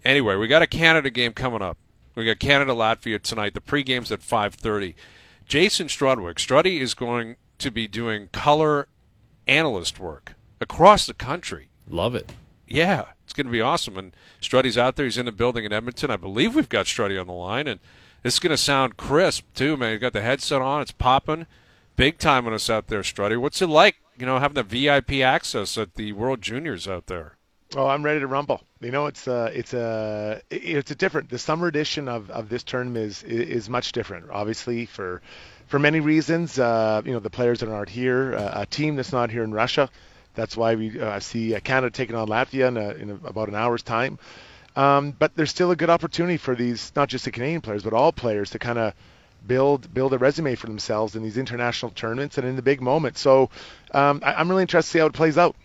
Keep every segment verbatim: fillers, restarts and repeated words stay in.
Anyway, we got a Canada game coming up. We got Canada-Latvia tonight. The pregame's at five thirty. Jason Strudwick. Struddy is going to be doing color analyst work across the country. Love it. Yeah, it's going to be awesome. And Struddy's out there. He's in the building in Edmonton. I believe we've got Struddy on the line. And this is going to sound crisp, too, man. You've got the headset on. It's popping. Big time on us out there, Struddy. What's it like, you know, having the V I P access at the World Juniors out there? Oh, I'm ready to rumble. You know, it's uh, it's a it's a different. The summer edition of, of this tournament is is much different. Obviously, for for many reasons. Uh, you know, the players that aren't here, uh, a team that's not here in Russia. That's why we uh, see Canada taking on Latvia in, a, in a, about an hour's time. Um, but there's still a good opportunity for these, not just the Canadian players, but all players to kind of build build a resume for themselves in these international tournaments and in the big moments. So um, I, I'm really interested to see how it plays out.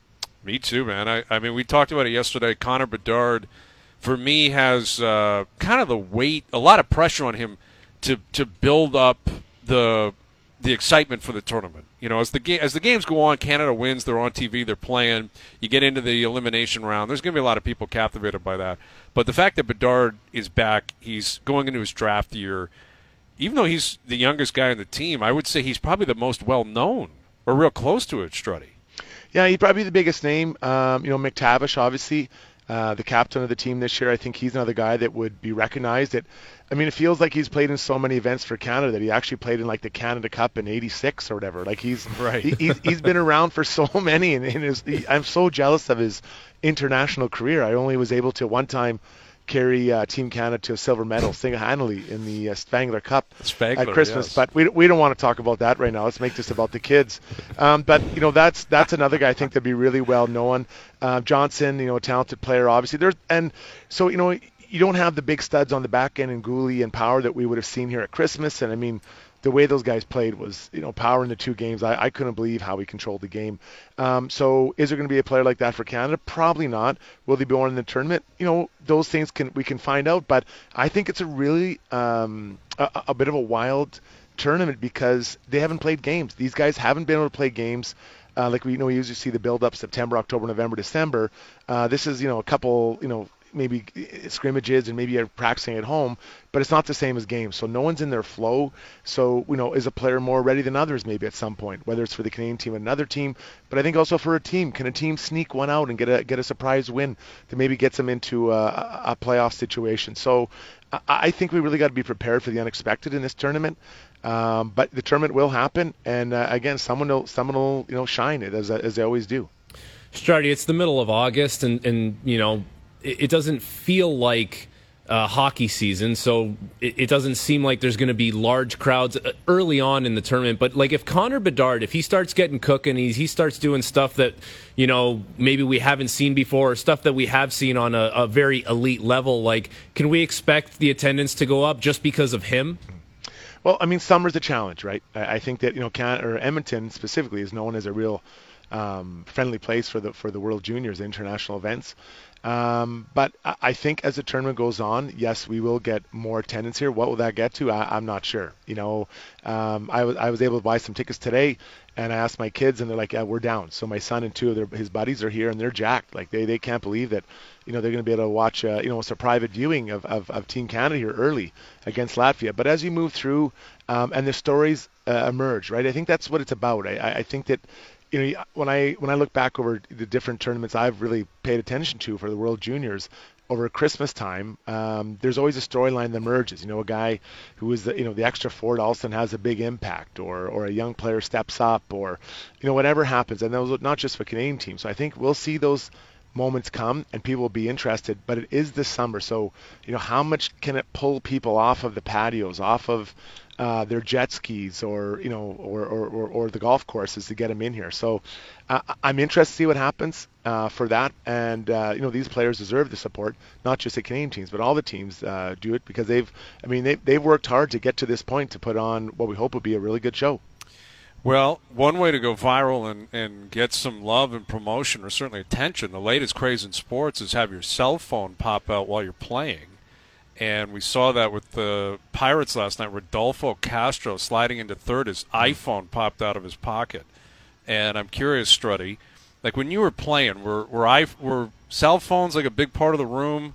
Me too, man. I, I mean, we talked about it yesterday. Connor Bedard, for me, has uh, kind of the weight, a lot of pressure on him to to build up the the excitement for the tournament. You know, as the ga- as the games go on, Canada wins. They're on T V. They're playing. You get into the elimination round. There's going to be a lot of people captivated by that. But the fact that Bedard is back, he's going into his draft year. Even though he's the youngest guy on the team, I would say he's probably the most well known or real close to it, Struddy. Yeah, he'd probably be the biggest name. Um, you know, McTavish, obviously, uh, the captain of the team this year. I think he's another guy that would be recognized. It, I mean, it feels like he's played in so many events for Canada that he actually played in like the Canada Cup in eighty-six or whatever. Like he's right. he, he's, he's been around for so many, and, and his, he, I'm so jealous of his international career. I only was able to one time carry uh, Team Canada to a silver medal single-handedly in the uh, Spangler Cup Spangler, at Christmas. Yes. But we we don't want to talk about that right now. Let's make this about the kids. Um, but you know, that's that's another guy I think that'd be really well known. Uh, Johnson, you know, a talented player, obviously. There's and so you know you don't have the big studs on the back end in Gooley and Power that we would have seen here at Christmas. And I mean, the way those guys played was, you know, Power in the two games. I, I couldn't believe how he controlled the game. Um, so is there going to be a player like that for Canada? Probably not. Will they be on in the tournament? You know, those things can we can find out. But I think it's a really um, a, a bit of a wild tournament because they haven't played games. These guys haven't been able to play games. Uh, like we you know we usually see the build up September, October, November, December. Uh, this is you know a couple you know. maybe scrimmages and maybe you're practicing at home, but it's not the same as games. So no one's in their flow. So, you know, is a player more ready than others maybe at some point, whether it's for the Canadian team or another team. But I think also for a team, can a team sneak one out and get a get a surprise win that maybe gets them into a, a playoff situation? So I, I think we really got to be prepared for the unexpected in this tournament. Um, but the tournament will happen, and uh, again, someone will someone will you know shine it as as they always do. Strarty, it's the middle of August, and and you know. It doesn't feel like uh, hockey season, so it, it doesn't seem like there's going to be large crowds early on in the tournament. But like if Connor Bedard, if he starts getting cooking, he, he starts doing stuff that, you know, maybe we haven't seen before, or stuff that we have seen on a, a very elite level, like can we expect the attendance to go up just because of him? Well, I mean, summer's a challenge, right? I, I think that, you know, Canada, or Edmonton specifically is known as a real um, friendly place for the for the World Juniors, international events. Um, but I think as the tournament goes on, yes, we will get more attendance here. What will that get to? I, I'm not sure. You know, um, I was I was able to buy some tickets today, and I asked my kids, and they're like, yeah, we're down. So my son and two of their, his buddies are here, and they're jacked. Like they, they can't believe that, you know, they're going to be able to watch, uh, you know, it's a private viewing of, of, of Team Canada here early against Latvia. But as you move through, um, and the stories uh, emerge, right? I think that's what it's about. I, I think that. You know, when I when I look back over the different tournaments I've really paid attention to for the World Juniors over Christmas time, um, there's always a storyline that emerges. You know, a guy who is the you know the extra forward all of a sudden has a big impact, or or a young player steps up, or you know whatever happens. And those are not just for Canadian teams. So I think we'll see those moments come and people will be interested. But it is this summer, so you know how much can it pull people off of the patios, off of Uh, their jet skis, or you know, or, or, or, or the golf courses to get them in here. So uh, I'm interested to see what happens uh, for that. And uh, you know, these players deserve the support, not just the Canadian teams, but all the teams uh, do it because they've, I mean, they, they've worked hard to get to this point to put on what we hope will be a really good show. Well, one way to go viral and, and get some love and promotion, or certainly attention, the latest craze in sports is have your cell phone pop out while you're playing. And we saw that with the Pirates last night. Rodolfo Castro sliding into third, his iPhone popped out of his pocket. And I'm curious, Struddy, like when you were playing, were were, I, were cell phones like a big part of the room?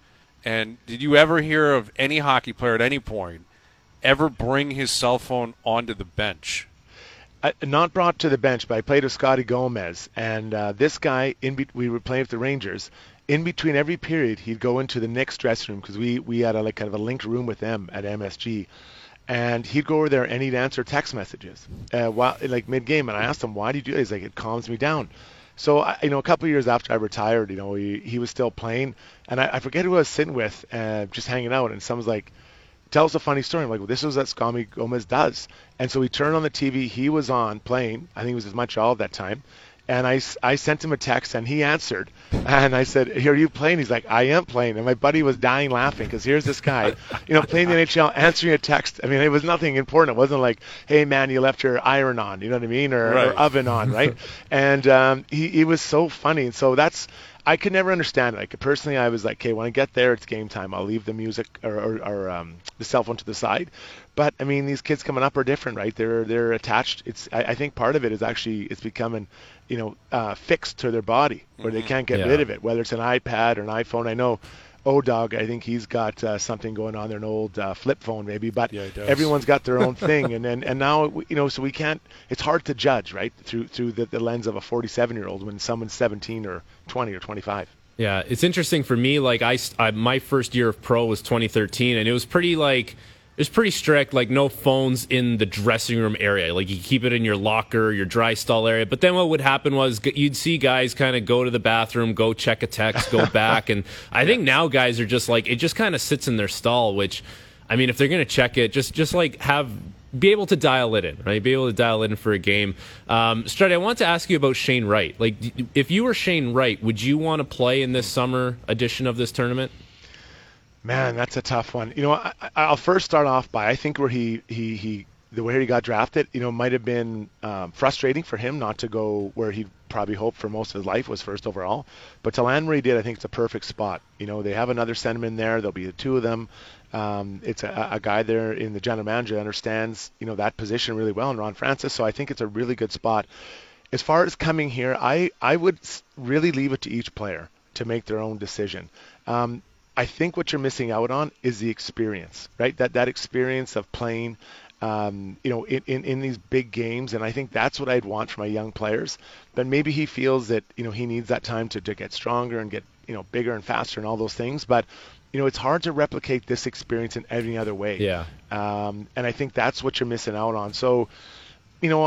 And did you ever hear of any hockey player at any point ever bring his cell phone onto the bench? I, not brought to the bench, but I played with Scotty Gomez, and uh, this guy, in be- we were playing with the Rangers. In between every period, he'd go into the Knicks dressing room because we we had a like kind of a linked room with them at M S G, and he'd go over there and he'd answer text messages uh, while like mid game. And I asked him, why do you do it? He's like, it calms me down. So I, you know, a couple of years after I retired, you know, he, he was still playing, and I, I forget who I was sitting with, uh, just hanging out, and someone's like, tell us a funny story. I'm like, well, this is what Scotty Gomez does. And so he turned on the T V. He was on playing. I think he was with Montreal at that time. And I, I sent him a text, and he answered. And I said, "Here, are you playing?" He's like, "I am playing." And my buddy was dying laughing because here's this guy, you know, playing the N H L, answering a text. I mean, it was nothing important. It wasn't like, "Hey, man, you left your iron on," you know what I mean, or, right. or oven on, right? And um, he, he was so funny. And so that's, I could never understand it. Like personally, I was like, okay, when I get there, it's game time. I'll leave the music or, or, or um, the cell phone to the side. But I mean, these kids coming up are different, right? They're they're attached. It's I, I think part of it is actually it's becoming, you know, uh, fixed to their body where mm-hmm. they can't get yeah. rid of it. Whether it's an iPad or an iPhone. I know, O-Dog, I think he's got uh, something going on there, an old uh, flip phone maybe. But yeah, everyone's got their own thing, and and and now you know, so we can't. It's hard to judge, right, through through the, the lens of a forty-seven-year-old when someone's seventeen or twenty or twenty-five. Yeah, it's interesting for me. Like I, I, my first year of pro was twenty thirteen, and it was pretty like it was pretty strict. Like no phones in the dressing room area. Like you keep it in your locker, your dry stall area. But then what would happen was you'd see guys kind of go to the bathroom, go check a text, go back, and I think now guys are just like it just kind of sits in their stall. Which, I mean, if they're gonna check it, just just like have. Be able to dial it in, right? Be able to dial it in for a game. Um, Struddy, I want to ask you about Shane Wright. Like, if you were Shane Wright, would you want to play in this summer edition of this tournament? Man, that's a tough one. You know, I, I'll first start off by I think where he he he the way he got drafted, you know, might have been um, frustrating for him not to go where he probably hoped for most of his life was first overall. But to land where he did, I think it's a perfect spot. You know, they have another centerman there. There'll be the two of them. Um, it's a, a guy there in the general manager that understands, you know, that position really well, and Ron Francis. So I think it's a really good spot. As far as coming here, I, I would really leave it to each player to make their own decision. Um, I think what you're missing out on is the experience, right? That that experience of playing, um, you know, in, in, in these big games. And I think that's what I'd want for my young players. But maybe he feels that, you know, he needs that time to, to get stronger and get, you know, bigger and faster and all those things. But you know, it's hard to replicate this experience in any other way. Yeah. Um, and I think that's what you're missing out on. So, you know,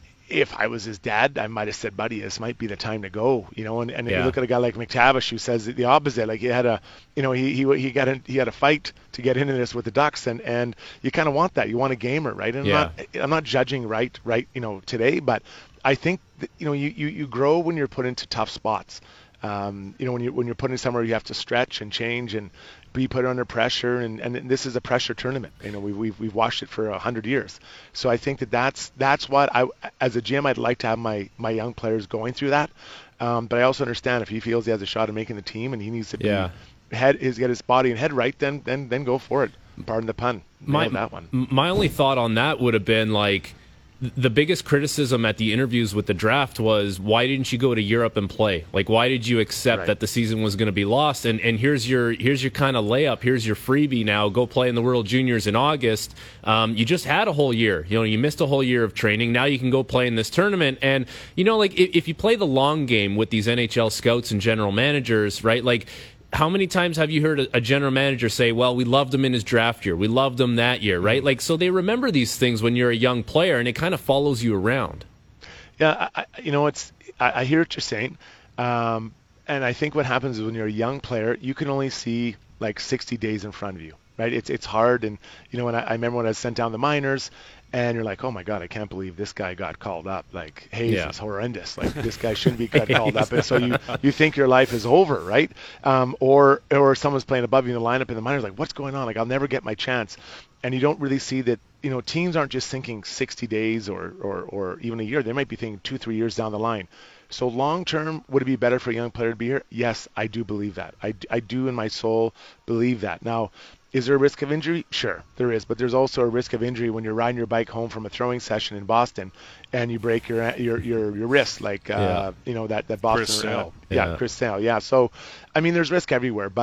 if I was his dad, I might have said, buddy, this might be the time to go. You know, and, and yeah. you look at a guy like McTavish who says the opposite. Like he had a, you know, he he he got in, he had a fight to get into this with the Ducks, and, and you kind of want that. You want a gamer, right? And yeah. I'm not I'm not judging right right you know today, but I think that, you know you, you you grow when you're put into tough spots. Um, you know, when you when you're put in somewhere you have to stretch and change and be put under pressure, and, and this is a pressure tournament. You know, we've we've, we've watched it for a hundred years. So I think that that's that's what I, as a G M, I'd like to have my my young players going through that. Um, but I also understand if he feels he has a shot at making the team and he needs to be yeah. head is get his body and head right, then then then go for it. Pardon the pun. My that one. My only thought on that would have been like. The biggest criticism at the interviews with the draft was, why didn't you go to Europe and play? Like, why did you accept right. that the season was going to be lost? And and here's your here's your kind of layup. Here's your freebie now. Go play in the World Juniors in August. Um, you just had a whole year. You know, you missed a whole year of training. Now you can go play in this tournament. And, you know, like, if, if you play the long game with these N H L scouts and general managers, right, like, how many times have you heard a, a general manager say, well, we loved him in his draft year. We loved him that year, right? Like, so they remember these things when you're a young player, and it kind of follows you around. Yeah, I, you know, it's I, I hear what you're saying. Um, and I think what happens is when you're a young player, you can only see like sixty days in front of you, right? It's it's hard. And, you know, when I, I remember when I was sent down the minors, and you're like, oh my God, I can't believe this guy got called up. Like, Hayes yeah. is horrendous. Like, this guy shouldn't be got called up. And so you, you think your life is over, right? Um, or or someone's playing above you in the lineup in the minors, like, what's going on? Like, I'll never get my chance. And you don't really see that, you know, teams aren't just thinking sixty days or, or, or even a year. They might be thinking two, three years down the line. So long term, would it be better for a young player to be here? Yes, I do believe that. I, I do in my soul believe that. Now, is there a risk of injury? Sure, there is. But there's also a risk of injury when you're riding your bike home from a throwing session in Boston and you break your your your, your wrist, like, uh, yeah. you know, that, that Boston. Chris Sale. Uh, yeah, yeah, Chris Sale. Yeah. So, I mean, there's risk everywhere. But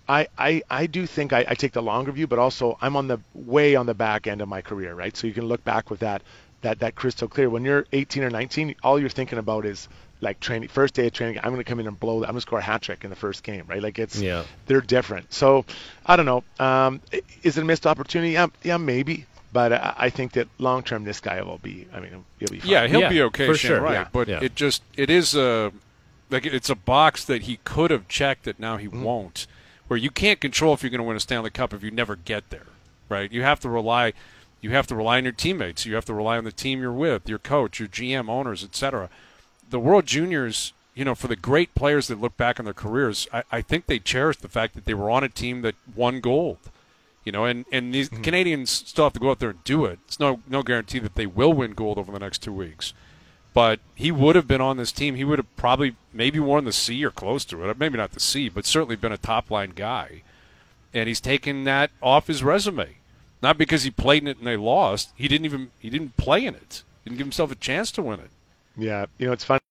I, I, I do think I, I take the longer view, but also I'm on the way on the back end of my career, right? So you can look back with that that that crystal clear. When you're eighteen or nineteen, all you're thinking about is like training, first day of training. I'm going to come in and blow. I'm going to score a hat trick in the first game, right? Like it's yeah. they're different. So I don't know. Um, is it a missed opportunity? Yeah, yeah, maybe. But I, I think that long term, this guy will be. I mean, he'll be fine. Yeah, he'll yeah, be okay, for Shane, sure. right? Yeah. But yeah. it just it is a like it's a box that he could have checked that now he Mm-hmm. won't. Where you can't control if you're going to win a Stanley Cup if you never get there, right? You have to rely, you have to rely on your teammates. You have to rely on the team you're with, your coach, your G M, owners, et cetera. The World Juniors, you know, for the great players that look back on their careers, I, I think they cherish the fact that they were on a team that won gold. You know, and, and these mm-hmm. Canadians still have to go out there and do it. It's no no guarantee that they will win gold over the next two weeks. But he would have been on this team. He would have probably maybe won the C or close to it. Maybe not the C, but certainly been a top-line guy. And he's taken that off his resume. Not because he played in it and they lost. He didn't even he didn't play in it. He didn't give himself a chance to win it. Yeah, you know, it's fun.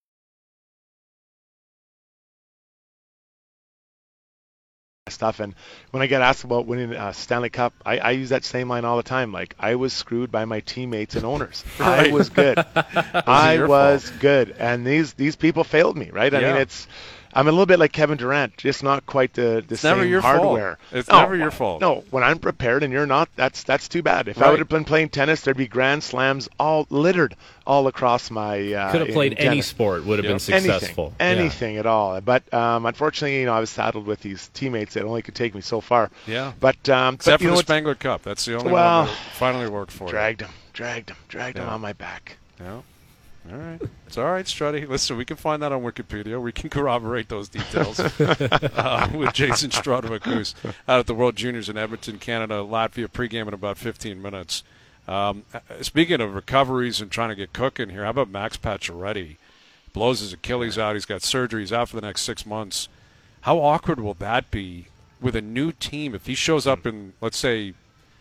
Stuff, and when I get asked about winning a Stanley Cup, I, I use that same line all the time. Like, I was screwed by my teammates and owners. Right. I was good. I was fault. good, and these these people failed me, right? I Yeah. mean, it's I'm a little bit like Kevin Durant, just not quite the the It's same never your hardware. fault. It's no, never your fault. No, when I'm prepared and you're not, that's that's too bad. If Right. I would have been playing tennis, there'd be grand slams all littered all across my. Uh, Could have played in any tennis. sport, would have Yep. been successful. Anything, anything at all. But um, unfortunately, you know, I was saddled with these teammates that only could take me so far. Yeah. But um, Except but, you for know the what's- Spangler Cup. That's the only Well, one that finally worked for dragged him, dragged him, dragged him Yeah. on my back. you. Yeah. All right. It's all right, Strutty. Listen, we can find that on Wikipedia. We can corroborate those details uh, with Jason Strudwick, who's out at the World Juniors in Edmonton, Canada, Latvia, pregame in about fifteen minutes. Um, speaking of recoveries and trying to get cooking here, how about Max Pacioretty? Blows his Achilles out. He's got surgery. He's out for the next six months. How awkward will that be with a new team if he shows up in, let's say,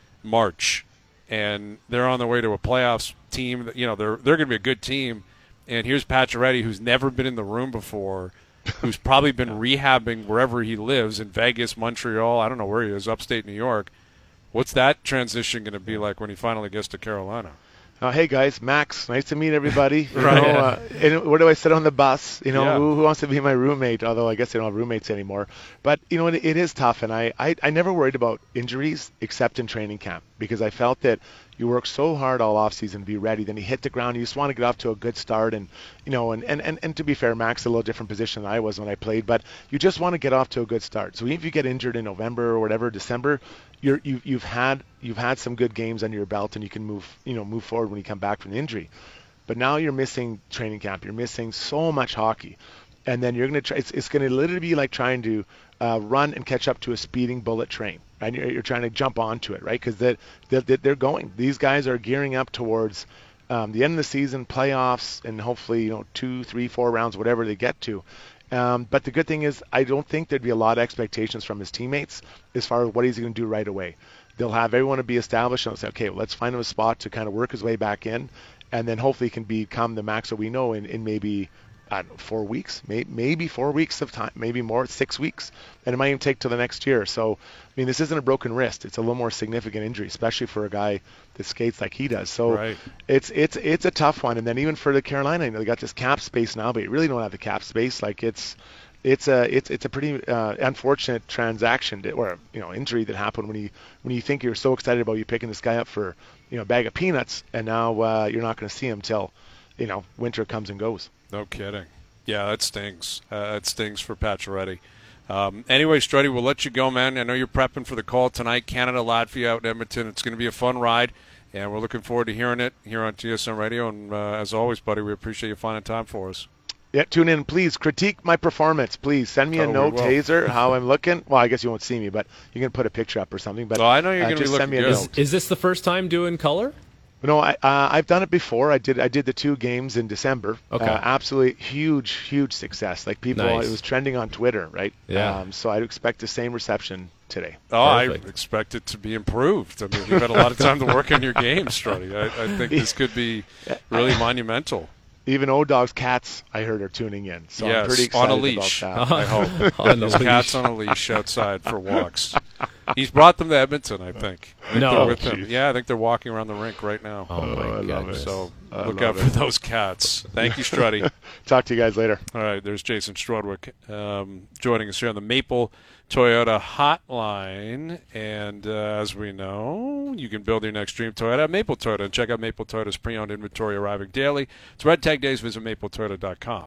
March, and they're on their way to a playoffs team? That, you know, they're they're going to be a good team, and here's Pacioretty, who's never been in the room before, who's probably been rehabbing wherever he lives in Vegas, Montreal. I don't know where he is, upstate New York. What's that transition going to be like when he finally gets to Carolina? Uh, hey guys, Max, nice to meet everybody. You Right. know, uh, and where do I sit on the bus? You know, Yeah. who, who wants to be my roommate? Although I guess they don't have roommates anymore. But you know, it, it is tough, and I, I I never worried about injuries except in training camp because I felt that you work so hard all off season to be ready. Then you hit the ground, you just want to get off to a good start, and you know, and, and, and, and to be fair, Max is a little different position than I was when I played, but you just want to get off to a good start. So even if you get injured in November or whatever, December, you're you you've had you've had some good games under your belt, and you can move you know move forward when you come back from the injury. But now you're missing training camp. You're missing so much hockey, and then you're gonna try. It's, it's gonna literally be like trying to uh, run and catch up to a speeding bullet train, and you're, you're trying to jump onto it, right? Because they're, they're they're going. These guys are gearing up towards um, the end of the season, playoffs, and hopefully you know two, three, four rounds, whatever they get to. Um, but the good thing is, I don't think there'd be a lot of expectations from his teammates as far as what he's going to do right away. They'll have everyone to be established and they'll say, okay, well, let's find him a spot to kind of work his way back in, and then hopefully he can become the Max that we know in, in maybe I don't know, four weeks, may, maybe four weeks of time, maybe more, six weeks, and it might even take till the next year. So, I mean, this isn't a broken wrist; it's a little more significant injury, especially for a guy that skates like he does. So, Right. it's it's it's a tough one. And then even for the Carolina, you know, they got this cap space now, but you really don't have the cap space. Like it's it's a it's it's a pretty uh, unfortunate transaction to, or you know injury that happened when you when you think you're so excited about you picking this guy up for you know a bag of peanuts, and now uh, you're not going to see him till you know winter comes and goes. No kidding. Yeah, that stings. Uh, that stings for Pacioretty. Um, anyway, Struddy, we'll let you go, man. I know you're prepping for the call tonight. Canada, Latvia out in Edmonton. It's going to be a fun ride, and we're looking forward to hearing it here on T S N Radio. And uh, as always, buddy, we appreciate you finding time for us. Yeah, tune in, please. Critique my performance, please. Send me a Oh, we note, will. Taser, how I'm looking. Well, I guess you won't see me, but you can put a picture up or something. But Oh, I know you're uh, gonna be just looking send me a good. note. Is this the first time doing color? No, I, uh, I've done it before. I did I did the two games in December. Okay. Uh, absolutely huge, huge success. Like people, Nice. it was trending on Twitter, right? Yeah. Um, so I'd expect the same reception today. Oh, Perfect. I expect it to be improved. I mean, you've had a lot of time to work on your game, Struddy. I, I think this could be really monumental. Even O-Dog's cats, I heard, are tuning in. So yes, I'm pretty on excited a leash. about that. I hope. On the His leash. cat's on a leash outside for walks. He's brought them to Edmonton, I think. I think No. they're with Oh, him. geez. Yeah, I think they're walking around the rink right now. Oh, my I love goodness. it. So I look love out for it. those cats. Thank you, Struddy. Talk to you guys later. All right, there's Jason Strudwick um, joining us here on the Maple Toyota Hotline. And uh, as we know, you can build your next dream Toyota at Maple Toyota. And check out Maple Toyota's pre-owned inventory arriving daily. It's Red Tag Days. Visit maple toyota dot com.